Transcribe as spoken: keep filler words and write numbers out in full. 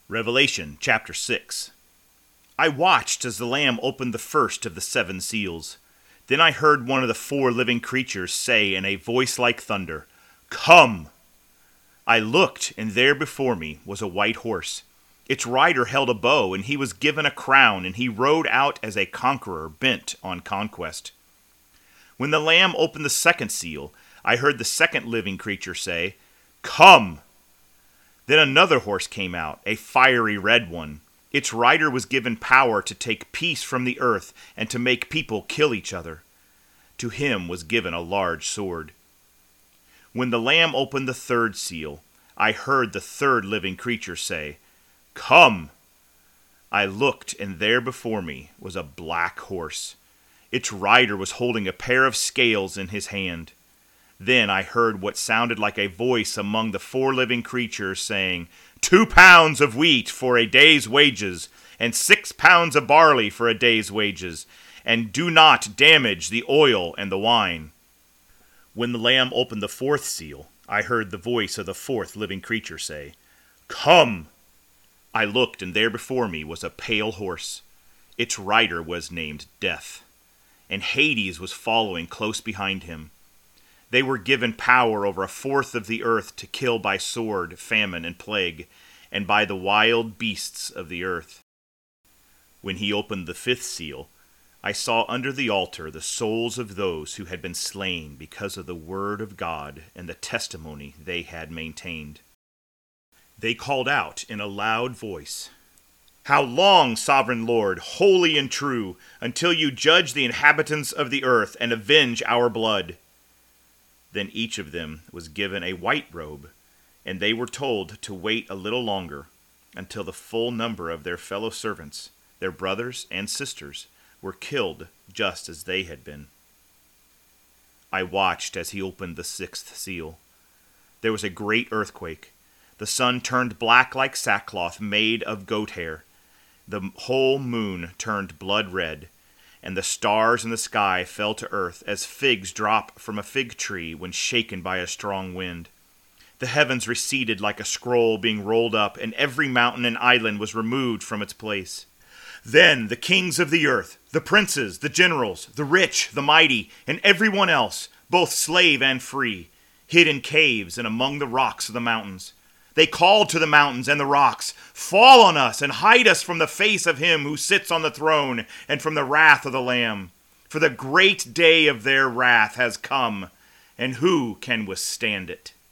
Revelation chapter six. I watched as the Lamb opened the first of the seven seals. Then I heard one of the four living creatures say in a voice like thunder, "Come!" I looked, and there before me was a white horse. Its rider held a bow, and he was given a crown, and he rode out as a conqueror bent on conquest. When the Lamb opened the second seal, I heard the second living creature say, "Come!" Then another horse came out, a fiery red one. Its rider was given power to take peace from the earth and to make people kill each other. To him was given a large sword. When the Lamb opened the third seal, I heard the third living creature say, "Come!" I looked, and there before me was a black horse. Its rider was holding a pair of scales in his hand. Then I heard what sounded like a voice among the four living creatures saying, "Two pounds of wheat for a day's wages, and six pounds of barley for a day's wages, and do not damage the oil and the wine." When the Lamb opened the fourth seal, I heard the voice of the fourth living creature say, "Come!" I looked, and there before me was a pale horse. Its rider was named Death, and Hades was following close behind him. They were given power over a fourth of the earth to kill by sword, famine, and plague, and by the wild beasts of the earth. When he opened the fifth seal, I saw under the altar the souls of those who had been slain because of the word of God and the testimony they had maintained. They called out in a loud voice, "How long, sovereign Lord, holy and true, until you judge the inhabitants of the earth and avenge our blood?" Then each of them was given a white robe, and they were told to wait a little longer until the full number of their fellow servants, their brothers and sisters, were killed just as they had been. I watched as he opened the sixth seal. There was a great earthquake. The sun turned black like sackcloth made of goat hair. The whole moon turned blood red, and the stars in the sky fell to earth as figs drop from a fig tree when shaken by a strong wind. The heavens receded like a scroll being rolled up, and every mountain and island was removed from its place. Then the kings of the earth, the princes, the generals, the rich, the mighty, and everyone else, both slave and free, hid in caves and among the rocks of the mountains. They called to the mountains and the rocks, "Fall on us and hide us from the face of him who sits on the throne and from the wrath of the Lamb. For the great day of their wrath has come, and who can withstand it?"